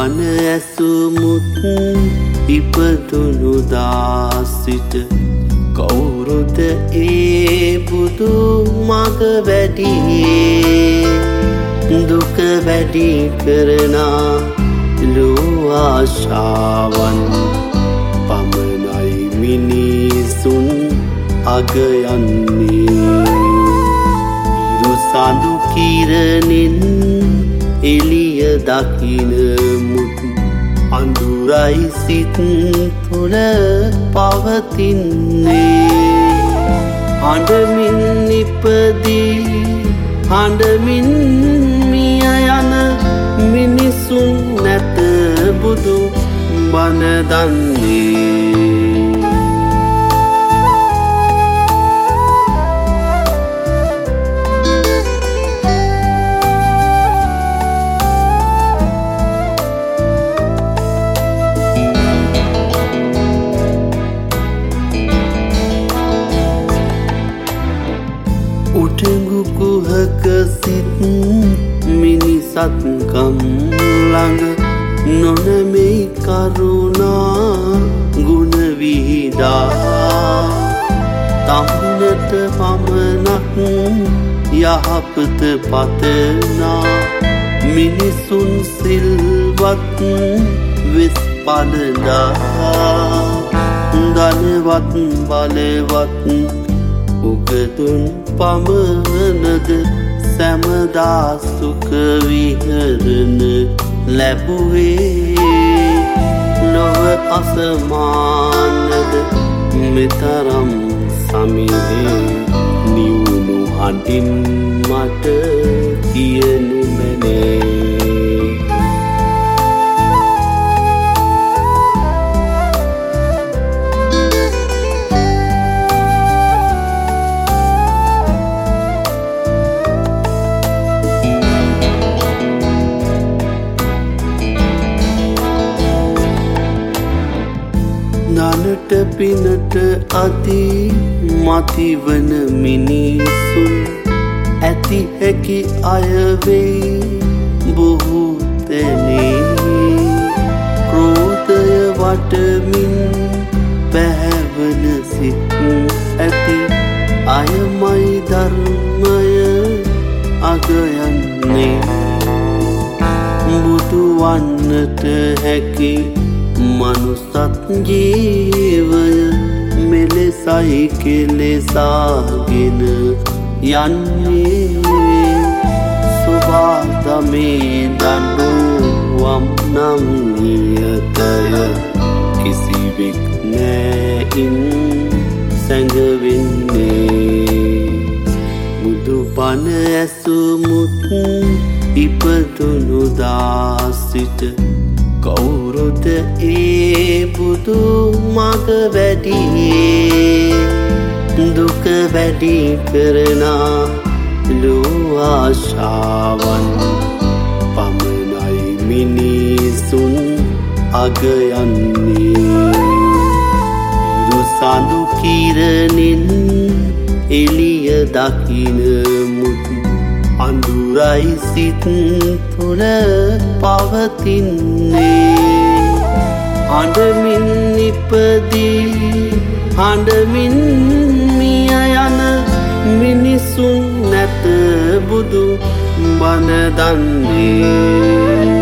බණ ඇසුමුත් ඉපදුණු දාසිට කවුරුද ඒ බුදු මග වැඩියේ දුක වැඩි කරනා ලෝ ආශාවන් පමණයි මිනිසුන් අගයන්නේ ඉරුසඳු කිරණින් එළිය දකිනමුත් අඳුරයි සිත් තුළ පවතින්නේ හඬමින් ඉපදී හඬමින් මිය යන මිනිසුන් නැත බුදු බණ දන්නේ උටඟු කුහක සිත් මිනිසත්කම් ළඟ නොනැමෙයි කරුණා ගුණ විහිදා තමුණට පමණක් යහපත පතනා මිනිසුන් සිල්වත් වෙස් පලදා ධනවත් බලවත් උගතුන් පමණද සැමදා සුඛ විහරණ ලැබුවේ ලොව අසමානද මෙතරම් සමිදේ නිවුණු හඬින් මට කියනු මැනේ නනට පිනට අති මතිවන මිනිසුන් ඇති හැකි අයවෙයි බොහෝ තැනේ ක්‍රෝධය වටමින් පැහැවන සිත් ඇති අයමයි ධර්මය අගයන්නේ බුදු වන්නට හැකි මනුසත් ජීවය මෙලෙසයි කෙලෙසාගෙන යන්නේ සුභාදමේ දඬුවම් නම් නියතය කිසිවෙක් නෑයින් සැඟවෙන්නේ බුදු බණ ඇසුමුත් ඉපදුණු දාසිට කවුරුද ඒ බුදු මග වැඩියේ දුක වැඩි කරනා ලෝ ආශාවන් පමණයි මිනිසුන් අගයන්නේ ඉරුසඳු කිරණින් එළිය දකිනමුත් අඳුරයි සිත් තුළ පවතින්නේ හඬමින් ඉපදී හඬමින් මිය යන මිනිසුන් නැත බුදු බණ දන්නේ